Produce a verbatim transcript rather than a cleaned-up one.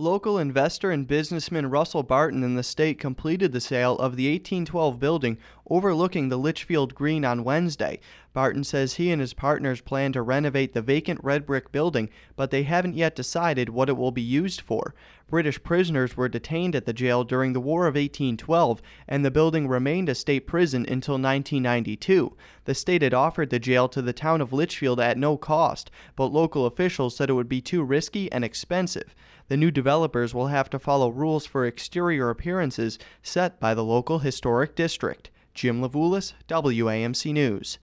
Local investor and businessman Russell Barton in the state completed the sale of the eighteen twelve building overlooking the Litchfield Green on Wednesday. Barton says he and his partners plan to renovate the vacant red brick building, but they haven't yet decided what it will be used for. British prisoners were detained at the jail during the War of eighteen twelve, and the building remained a state prison until nineteen ninety-two. The state had offered the jail to the town of Litchfield at no cost, but local officials said it would be too risky and expensive. The new developers will have to follow rules for exterior appearances set by the local historic district. Jim Levulis, W A M C News.